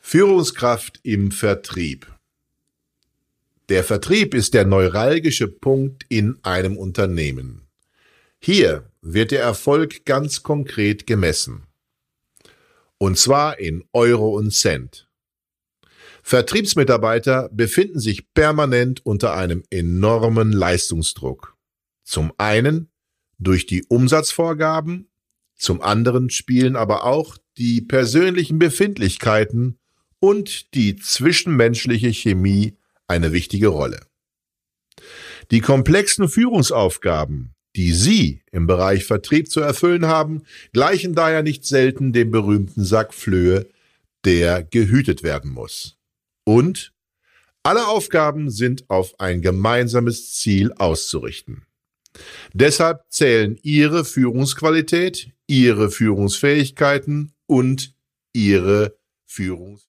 Führungskraft im Vertrieb. Der Vertrieb ist der neuralgische Punkt in einem Unternehmen. Hier wird der Erfolg ganz konkret gemessen. Und zwar in Euro und Cent. Vertriebsmitarbeiter befinden sich permanent unter einem enormen Leistungsdruck. Zum einen durch die Umsatzvorgaben, zum anderen spielen aber auch die persönlichen Befindlichkeiten und die zwischenmenschliche Chemie eine wichtige Rolle. Die komplexen Führungsaufgaben, die Sie im Bereich Vertrieb zu erfüllen haben, gleichen daher nicht selten dem berühmten Sack Flöhe, der gehütet werden muss. Und alle Aufgaben sind auf ein gemeinsames Ziel auszurichten. Deshalb zählen Ihre Führungsqualität, Ihre Führungsfähigkeiten und Ihre